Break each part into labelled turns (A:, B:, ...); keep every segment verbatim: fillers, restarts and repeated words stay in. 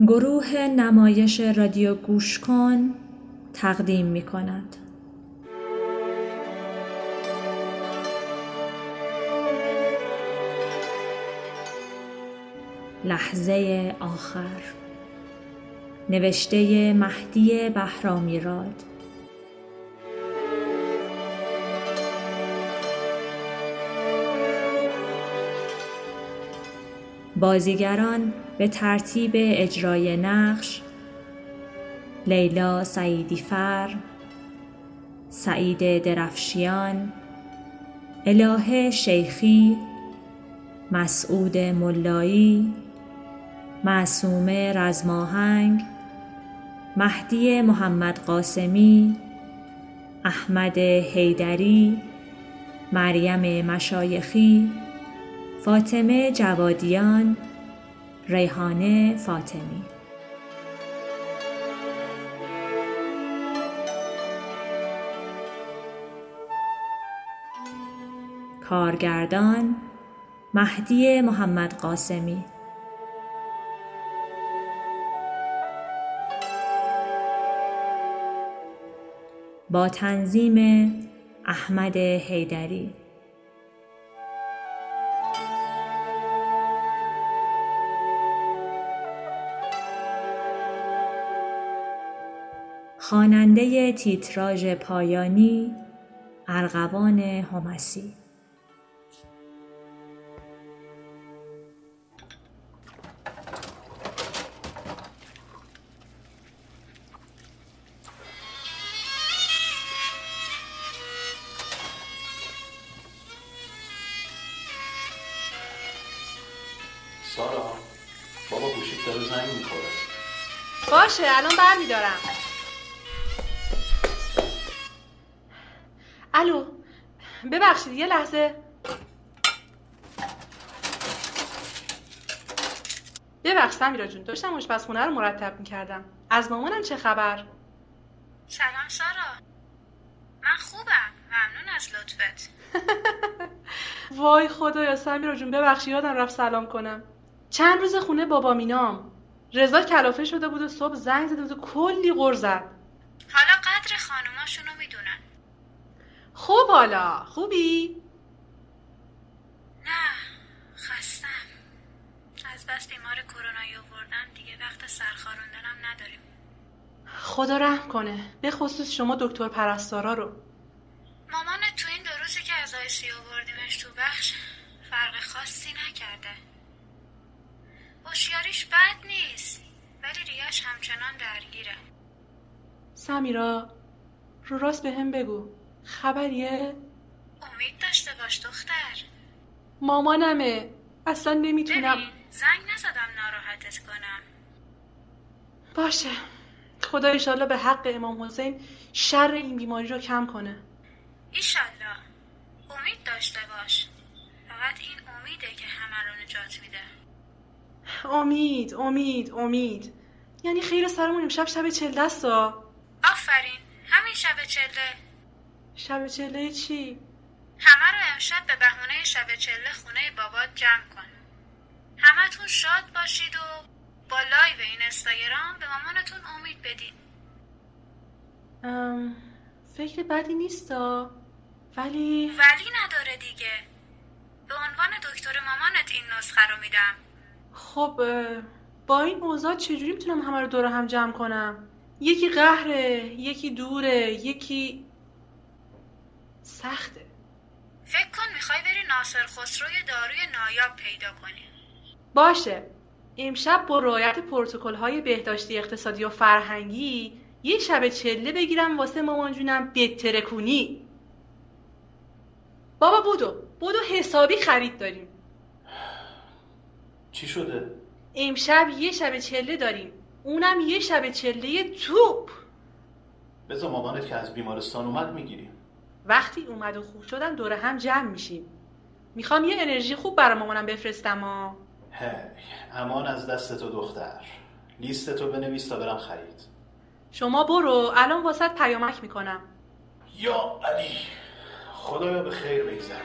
A: گروه نمایش رادیو گوش کن تقدیم می کند. لحظه آخر، نوشته مهدی بهرامیراد. بازیگران به ترتیب اجرای نقش: لیلا سعیدی‌فر، سعید درفشیان، الهه شیخی، مسعود ملایی، معصومه رزماهنگ، مهدی محمد قاسمی، احمد حیدری، مریم مشایخی، فاطمه جوادیان، ریحانه فاطمی. کارگردان: مهدی محمد قاسمی. با تنظیم احمد حیدری. خواننده تیتراژ پایانی: ارغوان همسی.
B: سارا، بابا گوشیت داره زنگ میخوره.
C: باشه، الان برمیدارم. الو، ببخشید یه لحظه. ببخش سمیرا جون، داشتم آشپزخونه رو مرتب میکردم. از مامانم چه خبر؟
D: سلام سارا، من خوبم، ممنون از لطفت.
C: وای خدایا سمیرا جون، ببخش یادم رفت سلام کنم. چند روز خونه بابا مینام. رضا کلافه شده بود و صبح زنگ زده بود و کلی غر زد.
D: حالا قدر خانوماشونو میدونن.
C: خوب، حالا خوبی؟
D: نه، خستم. از بس بیمار کرونایی آوردن دیگه وقت سرخاروندنم نداریم.
C: خدا رحم کنه، به خصوص شما دکتر پرستارا رو.
D: مامانت تو این دو روزی که از آی سی آوردیمش تو بخش فرق خاصی نکرده. هوشیاریش بد نیست ولی ریه‌اش همچنان درگیره.
C: سمیرا، رو راست به هم بگو، خبریه؟
D: امید داشته باش دختر.
C: مامانمه، اصلا نمیتونم.
D: ببین زنگ نزدم ناراحتت کنم.
C: باشه، خدا ایشالله به حق امام حسین شر این بیماری رو کم کنه.
D: ایشالله. امید داشته باش، فقط این امیده که همه رو نجات میده.
C: امید امید امید یعنی خیر سرمون امشب شب چل دستا.
D: آفرین، همین شب چله.
C: شب چله چی؟
D: همه رو امشب به بهونه شب چله خونه بابات جمع کن. همتون شاد باشید و با لایو این اینستاگرام به مامانتون امید بدین.
C: ام فکر بدی نیستا، ولی
D: ولی نداره دیگه. به عنوان دکتر مامانت این نسخه رو میدم.
C: خب با این اوضاع چجوری میتونم همه رو دور هم جمع کنم؟ یکی قهره، یکی دوره، یکی سخته.
D: فکر کن میخوای بری ناصر خسروی داروی نایاب پیدا کنی.
C: باشه، امشب با رعایت پروتکل‌های بهداشتی اقتصادی و فرهنگی یه شب چله بگیرم واسه مامان جونم بترکونی. بابا بودو بودو حسابی خرید داریم.
B: چی شده؟
C: امشب یه شب چله داریم، اونم یه شب چله توپ.
B: بذار مامانت که از بیمارستان اومد میگیریم.
C: وقتی اومد و خوب شدن دوره هم جمع میشیم. میخوام یه انرژی خوب برای مامانم بفرستم ها.
B: هی، امان از دست تو دختر. لیست تو بنویس تا برم خرید.
C: شما برو، الان واسط پیامک میکنم.
B: یا علی، خدایا به خیر بگذرون.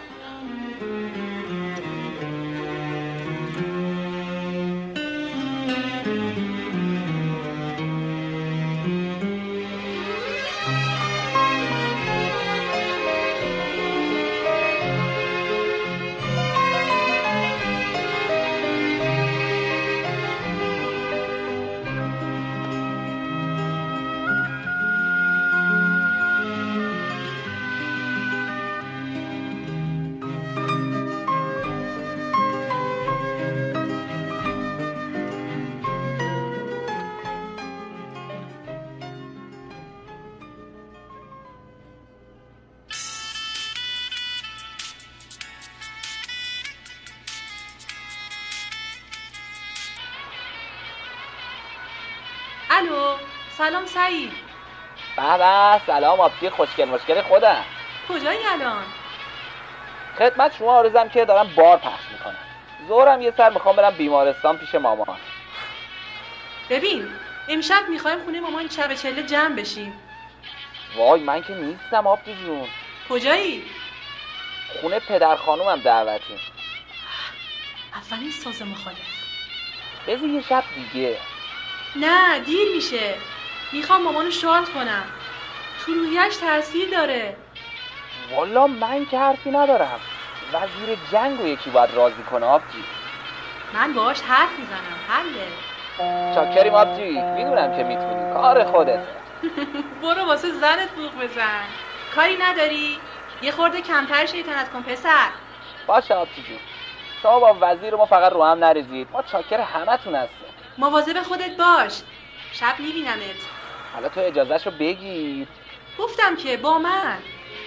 C: الو، سلام سعید.
E: به به، سلام آبجی خوشگل مشکل خودم.
C: کجایی الان؟
E: خدمت شما عرضم که دارم بار پخش میکنم. ظهرم یه سر میخوام برم بیمارستان پیش مامان.
C: ببین امشب میخوایم خونه مامان شب چله جمع بشیم.
E: وای من که نیستم آبجی جون.
C: کجایی؟
E: خونه پدر خانومم دعوتیم.
C: اولین ساز مخالف.
E: بذار یه شب دیگه.
C: نه دیر میشه. میخوام مامانو شاد کنم. تو روحیش تاثیر داره.
E: والا من که حرفی ندارم. وزیر جنگ رو یکی باید راضی کنه آبجی.
C: من باهاش حرف میزنم. حله.
E: چاکریم آبجی، میدونم که میتونی، کار خودت.
C: برو واسه زنت بوق بزن. کاری نداری؟ یه خورده کمتر شیطنت کن پسر.
E: باشه آبجی جون، شما با وزیر ما فقط رو هم نریزید، ما چاکر همتون هستیم.
C: مواظب خودت باش، شب میبینمت.
E: حالا تو اجازهشو بگیر.
C: گفتم که با من.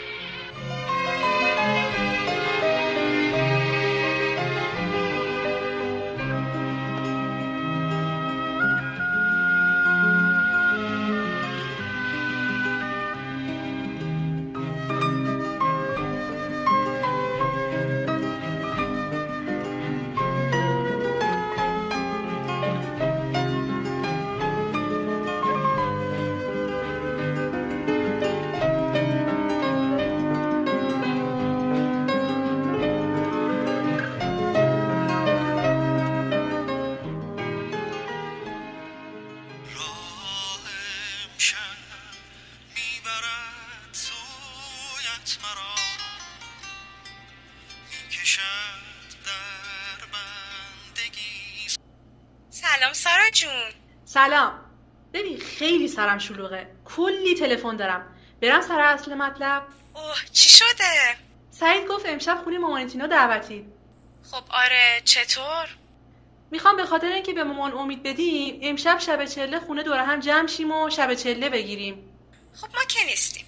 F: سلام سارا جون.
C: سلام. ببین خیلی سرم شلوغه، کلی تلفن دارم. برم سر اصل مطلب.
F: اوه چی شده؟
C: سعید گفت امشب خونه مامانتینا دعوتی.
F: خب آره، چطور؟
C: میخوام به خاطر اینکه به مامان امید بدیم امشب شب چله خونه دور هم جمع شیم و شب چله بگیریم.
F: خب ما که نیستیم.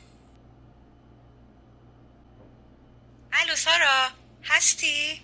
F: الو سارا، هستی؟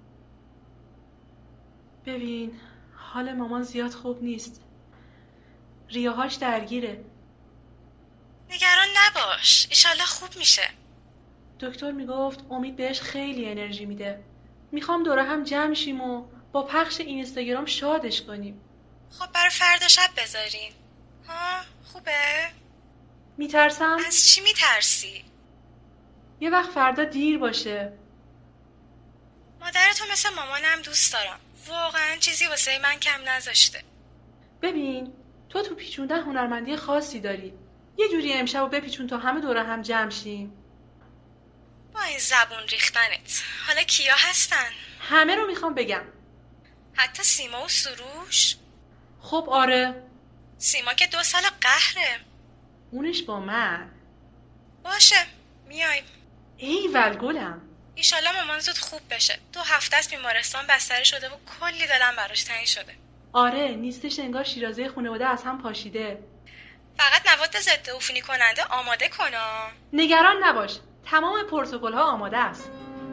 C: ببین حال مامان زیاد خوب نیست، ریاهاش درگیره.
F: نگران نباش، ایشالله خوب میشه.
C: دکتر میگفت امید بهش خیلی انرژی میده. میخوام دوره هم جمع شیم و با پخش اینستاگرام شادش کنیم.
F: خب برای فردا شب بذارین. ها خوبه؟
C: میترسم.
F: از چی میترسی؟
C: یه وقت فردا دیر باشه.
F: مادرتو مثل مامانم دوست دارم، واقعا چیزی واسه من کم نذاشته.
C: ببین تو تو پیچوندن هنرمندی خاصی داری، یه جوری امشبو بپیچون تا همه دوره هم جمع شیم.
F: با این زبون ریختنت، حالا کیا هستن؟
C: همه رو میخوام بگم.
F: حتی سیما و سروش؟
C: خب آره.
F: سیما که دو سال قهره.
C: اونش با من.
F: باشه میایم.
C: ایول گلم.
F: ایشالله مامان زود خوب بشه. دو هفته است بیمارستان بستری شده و کلی دلم براش تنگ شده.
C: آره نیستش، انگار شیرازه خانواده از هم پاشیده.
F: فقط مواد ضد عفونی کننده آماده کنا.
C: نگران نباش، تمام پروتکل ها آماده است.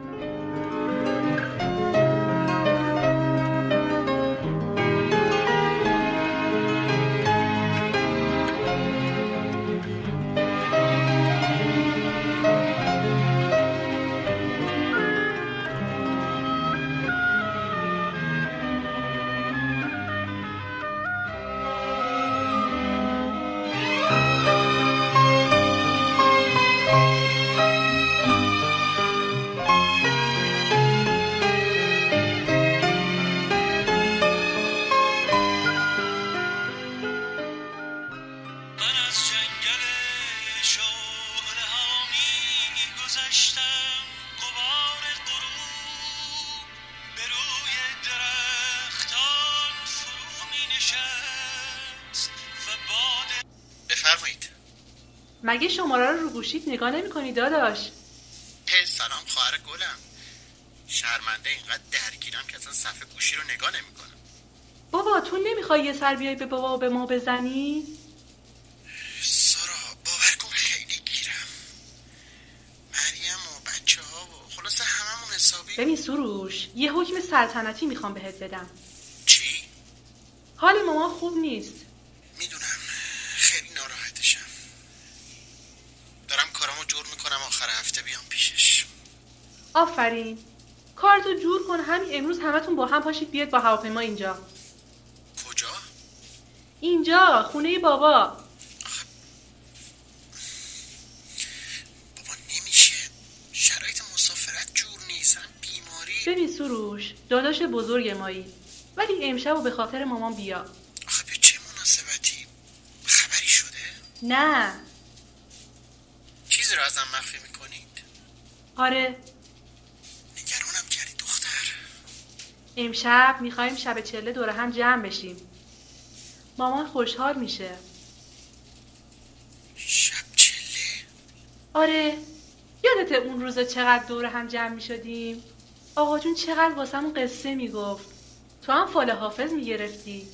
B: بفرمایید.
C: مگه شماره رو رو گوشیت نگاه نمی کنی داداش؟
B: سلام خواهر گلم. شرمنده اینقدر درگیرم که اصلا صفحه گوشی رو نگاه نمی کنم.
C: بابا تو نمیخوای یه سر بیای به بابا و به ما بزنی؟
B: سارا باور کن خیلی گیرم. مریم و بچه ها و خلاصه هممون حسابی.
C: ببین سروش، یه حکم سلطنتی میخوام بهت بدم.
B: چی؟
C: حال مامان خوب نیست.
B: میدونم
C: آفرین. کارتو جور کن، همین امروز همتون با هم پاشید بیاد با هواپیما اینجا.
B: کجا؟
C: اینجا خونه بابا.
B: بابا نمیشه، شرایط مسافرت جور نیست، هم بیماری.
C: ببین سروش، داداش بزرگ مایی، ولی امشب و به خاطر مامان بیا.
B: آخه به چه مناسبتی؟ خبری شده؟
C: نه.
B: چیزی رو ازم مخفی میکنید؟
C: آره.
B: نگرانم کردی دختر.
C: امشب میخوایم شب چله دور هم جمع بشیم. مامان خوشحال میشه.
B: شب چله؟
C: آره. یادت اون روزا چقدر دور هم جمع میشدیم؟ آقا جون چقدر واسمون قصه میگفت. تو هم فال حافظ میگرفتی.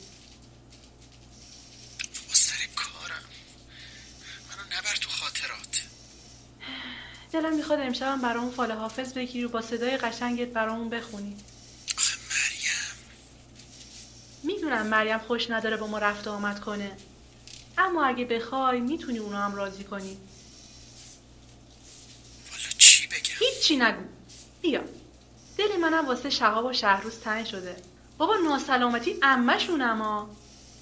B: با سر کارم، منو نبر تو خاطرات.
C: دلم میخواد امشبم برامون فال حافظ بگیری و با صدای قشنگت برامون بخونی.
B: آخه مریم.
C: میدونم مریم خوش نداره با ما رفت و آمد کنه، اما اگه بخوای میتونی اونو هم راضی کنی.
B: والا چی بگم؟
C: هیچی نگو. بیا. دل منم واسه شهاب و شهروز تنگ شده. بابا ناسلامتی عمه‌شونم ها.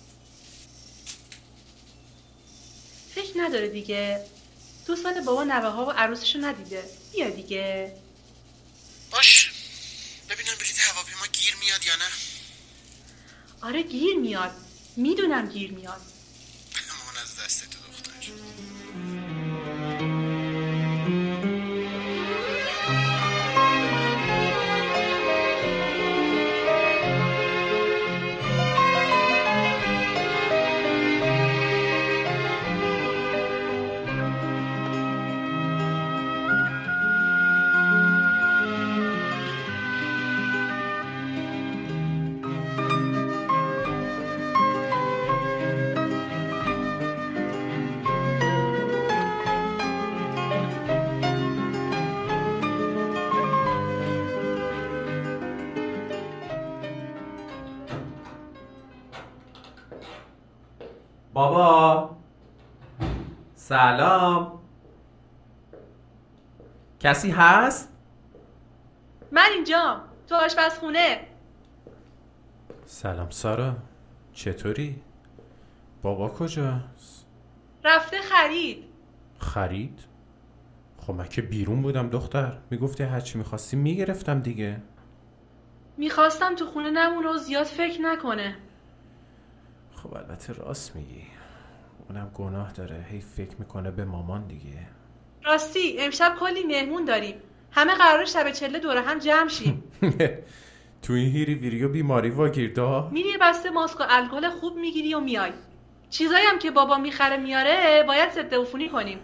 C: فکر نداره دیگه. دو سال بابا نوه ها و عروسشو ندیده. بیا دیگه.
B: باش، ببینم بلیط هواپیما گیر میاد یا نه.
C: آره گیر میاد. میدونم گیر میاد.
B: امان از دست تو دختر.
G: بابا سلام، کسی هست؟
C: من اینجام، تو آشپزخونه.
G: سلام سارا، چطوری؟ بابا کجاست؟
C: رفته خرید.
G: خرید؟ خب من که بیرون بودم دختر، میگفتی هرچی میخواستی میگرفتم دیگه.
C: میخواستم تو خونه نمونه و زیاد فکر نکنه.
G: خب البته راست میگی، اونم گناه داره، هی فکر میکنه به مامان دیگه.
C: راستی امشب کلی مهمون داریم، همه قراره شب چله دوره هم جمع شیم.
G: تو این هیری ویریو بیماری واگیر دا؟
C: میری یه بسته ماسک و الکل خوب میگیری و میای. چیزایی هم که بابا میخره میاره باید ضد عفونی کنیم.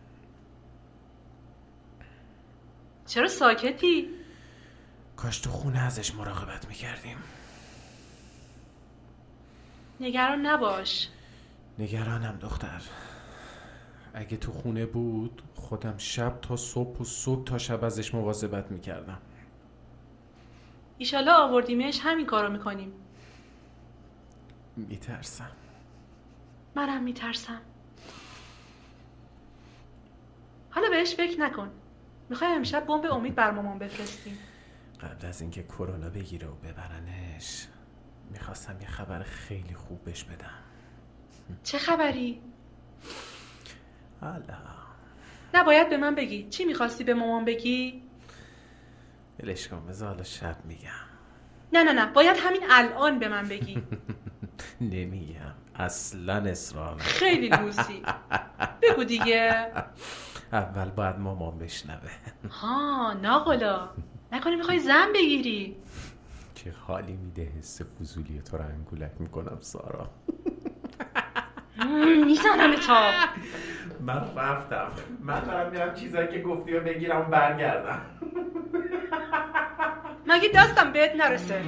C: چرا ساکتی؟
G: کاش تو خونه ازش مراقبت میکردیم.
C: نگران نباش.
G: نگرانم دختر، اگه تو خونه بود خودم شب تا صبح و صبح تا شب ازش مواظبت میکردم.
C: ایشالا آوردیمش همین کارو میکنیم.
G: میترسم.
C: منم میترسم. حالا بهش فکر نکن. میخوایم امشب بمب امید بر مامان بفرستیم.
G: قبل از اینکه کرونا بگیره و ببرنش میخواستم یه خبر خیلی خوب بهش بدم.
C: چه خبری؟
G: حالا
C: نباید به من بگی. چی میخواستی به مامان بگی؟
G: ولش کن، بذار حالا شب میگم.
C: نه نه نه، باید همین الان به من بگی.
G: نمیگم، اصلا اصرار.
C: خیلی لوسی. بگو دیگه.
G: اول باید مامان بشنوه.
C: ها ناقلا، نکنه میخوای زن بگیری؟
G: چه حالی میده حس فضولی تو رو انگولک میکنم سارا.
C: میزنم تا
G: من رفتم، من دارم میرم چیزایی که گفتی رو بگیرم و برگردم.
C: مگه دستم بهت نرسه؟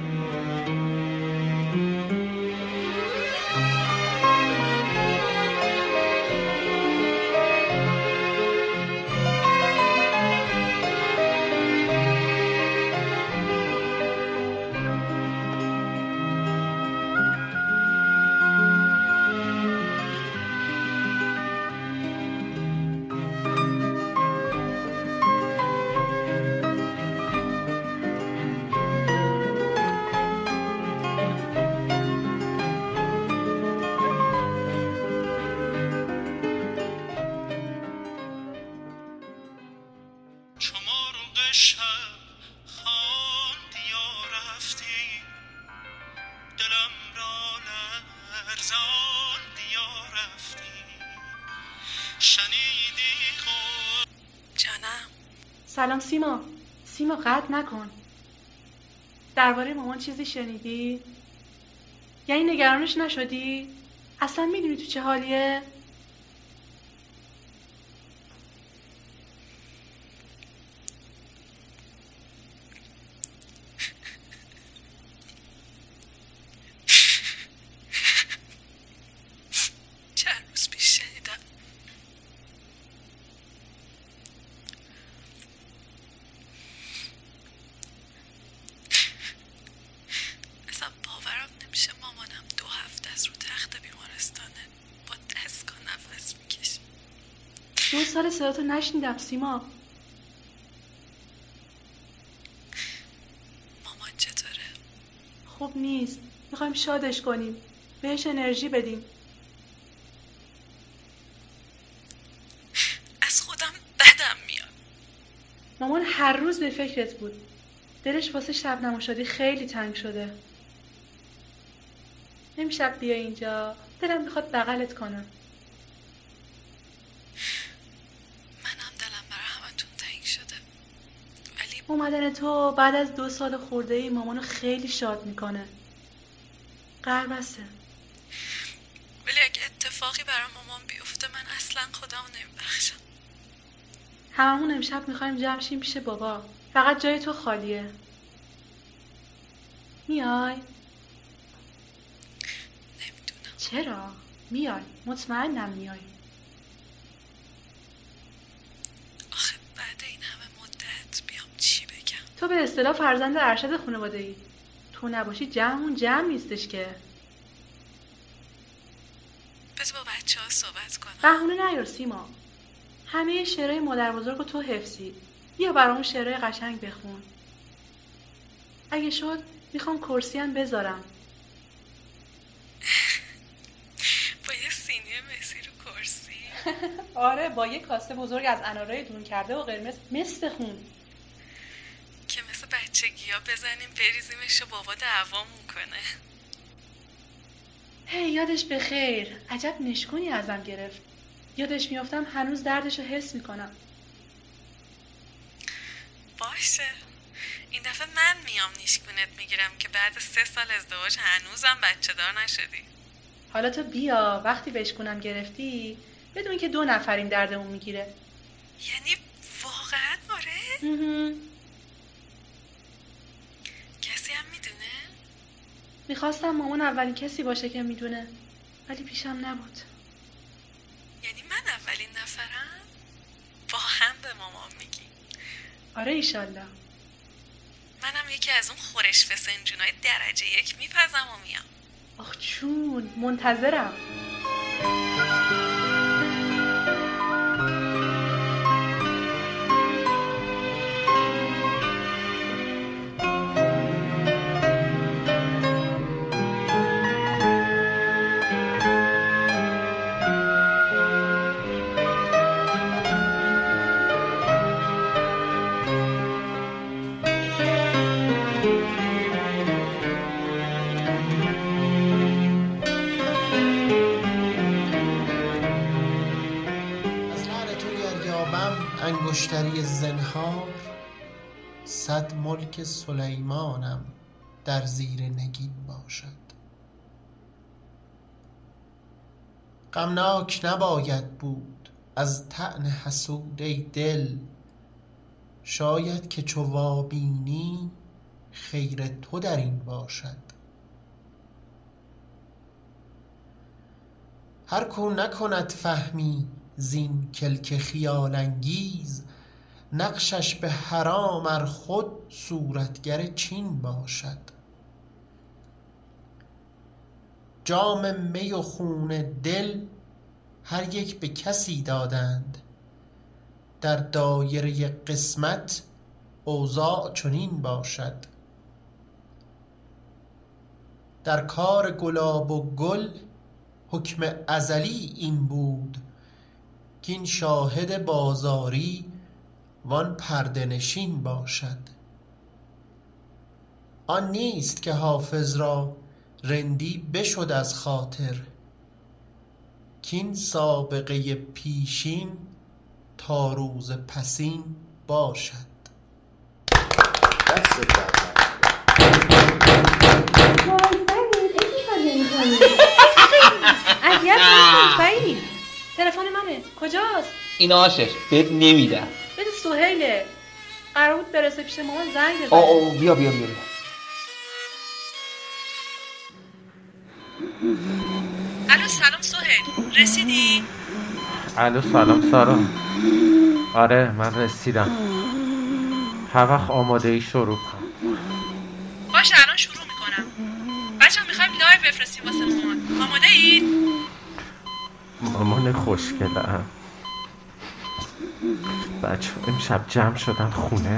B: کجا رفتی شنیدی خود
F: جانم.
C: سلام سیما. سیما قطع نکن. درباره مامان چیزی شنیدی؟ یعنی نگرانش نشدی؟ اصلا میدونی تو چه حالیه؟
F: چند روز پیش شنیدم اصلا باورم نمیشه مامانم دو هفته از رو تخت بیمارستانه با دستگاه نفس میکشه.
C: دو سال صداتو نشنیدم سیما.
F: مامان چطوره؟
C: خوب نیست. میخوایم شادش کنیم. بهش انرژی بدیم.
F: از خودم بدم میاد.
C: مامان هر روز به فکرت بود. دلش واسه شب نماشادی خیلی تنگ شده. امشب بیا اینجا. دلم میخواد بغلت کنم.
F: منم دلم برای همتون تنگ شده، ولی
C: اومدن تو بعد از دو سال خورده ای مامانو خیلی شاد میکنه. قربسته.
F: ولی اگه اتفاقی برای مامان بیفته من اصلا خودمو نمیبخشم.
C: هممون امشب میخوایم جمع شیم پیش بابا. فقط جای تو خالیه. میای؟
F: نمیدونم.
C: چرا؟ میای. مطمئنم میای.
F: آخه بعد این همه مدت بیام چی بگم؟
C: تو به اصطلاح فرزند ارشد خانواده ای. تو نباشی جمعمون جمع نیستش که.
F: بذار با بچه ها صحبت کنم.
C: بهونه نیار سیما. همه شعرهای مادر بزرگ رو تو حفظی. بیا برامون شعرهای قشنگ بخون. اگه شد میخوام کرسی هم بذارم.
F: با یه سینی مسی رو کرسی.
C: آره با یه کاسه بزرگ از انارای دون کرده و قرمز مثل خون.
F: که مثل بچگی ها بزنیم بریزیمش و بابا دعوامون کنه.
C: هی یادش بخیر. عجب نشکونی ازم گرفت. یادش میافتم هنوز دردشو حس میکنم.
F: باشه. این دفعه من میام نیشگونت میگیرم که بعد سه سال ازدواج هنوزم بچه دار نشدی.
C: حالا تو بیا وقتی بشکونم گرفتی بدون که دو نفریم دردمون میگیره.
F: یعنی واقعا آره؟
C: مهم.
F: کسی هم میدونه؟
C: میخواستم مامان اولین کسی باشه که میدونه ولی پیشم نبود.
F: یعنی من اولین نفرم؟ با هم به مامان میگی؟
C: آره ایشالله.
F: منم یکی از اون خورش فسنجونای درجه یک میپزم و میام.
C: آخ چون منتظرم.
H: انگشتری زنهار صد ملک سلیمانم در زیر نگین باشد. غمناک نباید بود از طعن حسود ای دل، شاید که چو وابینی خیر تو در این باشد. هر کو نکند فهمی زین کلک خیال انگیز، نقشش به حرام ار خود صورتگر چین باشد. جام می و خون دل هر یک به کسی دادند، در دایره قسمت اوضاع چنین باشد. در کار گلاب و گل حکم ازلی این بود، کین شاهد بازاری وان پرده نشین باشد. آن نیست که حافظ را رندی بشد از خاطر، کین سابقه پیشین تا روز پسین باشد.
I: دست درد
C: اذیت نکن سعید. تلفن منه. کجاست؟
E: این آشش بهت نمیدم.
C: بده سهیله. قرار بود برسه پیش مامان زنگ بزنه.
E: آه آه بیا بیا بیا, بیا.
F: الو سلام سهیل، رسیدی؟
G: الو سلام سارا. آره من رسیدم. هر وقت آماده ای شروع کن.
F: باشه الان شروع میکنم. بچه هم میخوایم لایو بفرستیم واسه مامان. آماده اید؟
G: مامان خوشگله هم. بچه امشب جمع شدن خونه.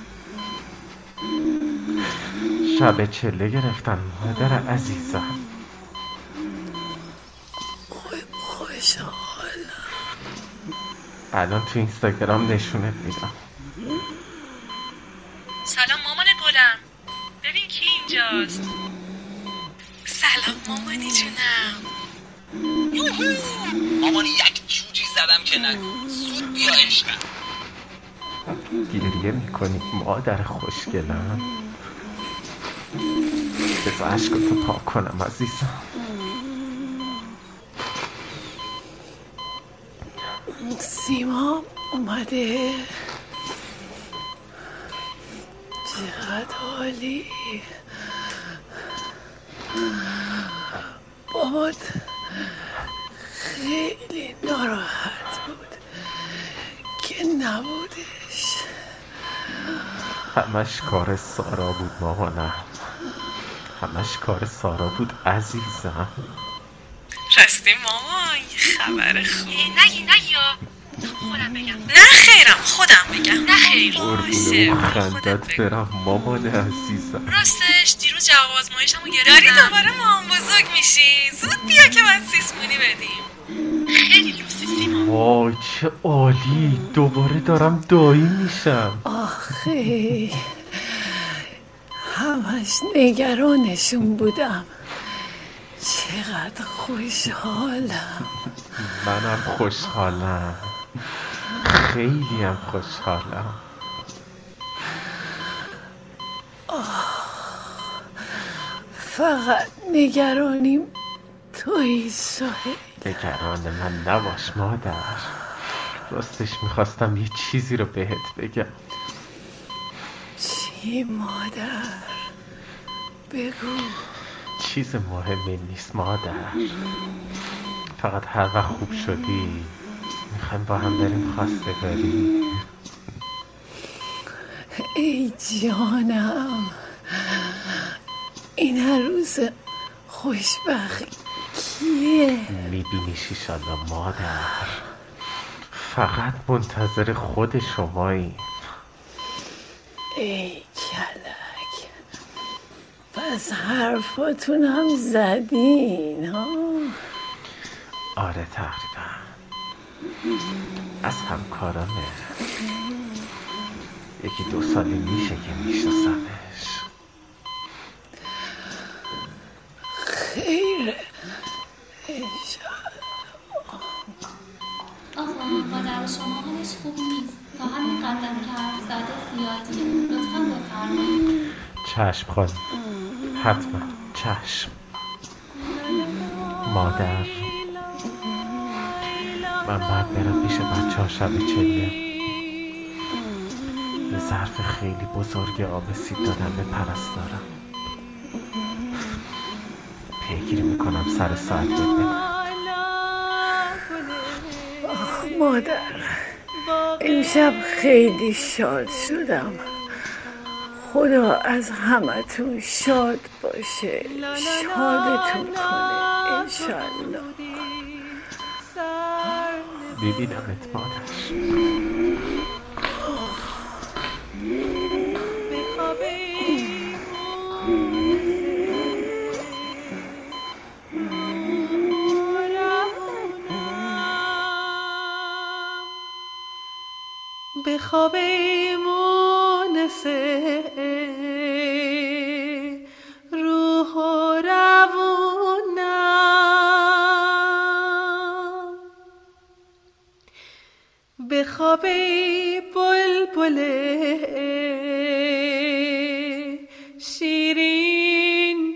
G: شب چله گرفتن مادر عزیزم.
F: خوشحالم.
G: الان تو اینستاگرام نشونت میدم.
F: سلام مامان گلم، ببین کی اینجاست. سلام مامانی جونم.
E: مامانی یک جوجی زدم که نگو. زود بیا عشقم.
G: گریه میکنی مادر خوشگلم. بذار عشقتو پاک کنم عزیزم.
F: سیما اومده. چقدر حالی. بابات خیلی ناراحت بود که نبودش.
G: همش کار سارا بود مامانم. همش کار سارا بود عزیزم.
F: راستی مامان خبر خوب. نگی نگی خودم بگم. نه خیرم خودم بگم. نه خیر باشه
G: خندت برم مامان عزیزم.
F: راستش دیروز جواب آزمایشمو گرفتم. داری دوباره مامان بزرگ میشی. زود بیا که باید سیسمونی بدیم. خیلی لوسی سیما.
G: وای چه عالی. دوباره دارم دایی میشم.
F: آخه همش نگرانشون بودم. چقدر خوشحالم.
G: منم خوشحالم. خیلی هم خوشحالم.
F: فقط نگرانیم توی سهیل.
G: نگران من نباش مادر. راستش میخواستم یه چیزی رو بهت بگم.
F: چی مادر؟ بگو.
G: چیز مهمی نیست مادر. فقط هر وقت خوب شدی میخوایم با هم بریم خواستگاری.
F: ای جانم، این عروس خوشبخت کیه؟
G: میبینیش ایشالله مادر. فقط منتظر خود شمایی.
F: ای کلک، پس حرفاتون هم زدین ها؟
G: آره تقریبا. از همکارانه. یکی دو سالی میشه که میشناسمش.
F: خیره انشالله.
J: آقا مادر شما حالش خوب نیست. تا همین قدم که حرف زده زیادیه. لطفا بفرمایید.
G: چشم خانم، حتما چشم. مادر من باید برم پیش بچه ها شب چله. یه ظرف خیلی بزرگ آب سیب دادم به پرستارم. پیگیری میکنم سر ساعت ببینم.
F: آخ مادر، امشب خیلی شاد شدم. خدا از همتون شاد باشه، شادتون کنه انشالله.
G: ببینمت مادر.
C: بخواب ای مونسه روح و روونم، به خواب بلبل شیرین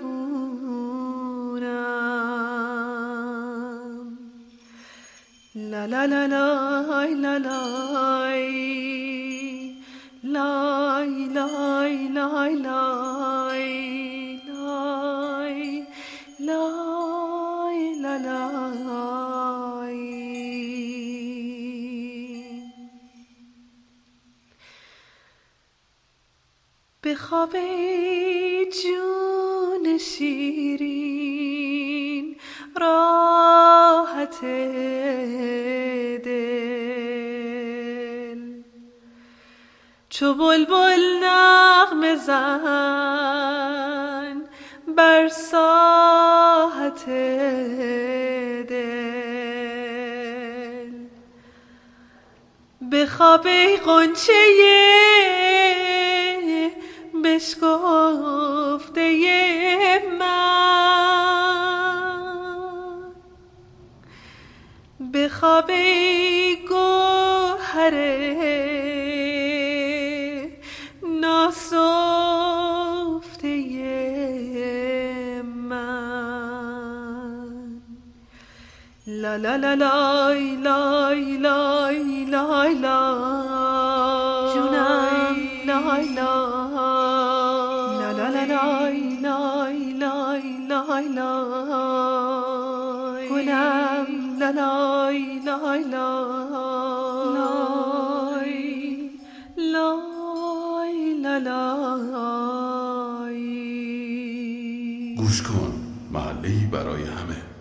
C: زبونم لا لا لا لا لا لا لای لای لای لای لای لای لای به خواب جون شیرین راحت دل چو بلبل نغمه زن بر ساحت دل به خواب غنچه بشکفته من به خواب گوهر ناسفته من لا لا لا لای لای لای لای لای جونم لای لای لا لا لا لای لای لای لای لای گلم لا لای لای لای لای لا لای
I: گوش کن، محله‌ای برای همه.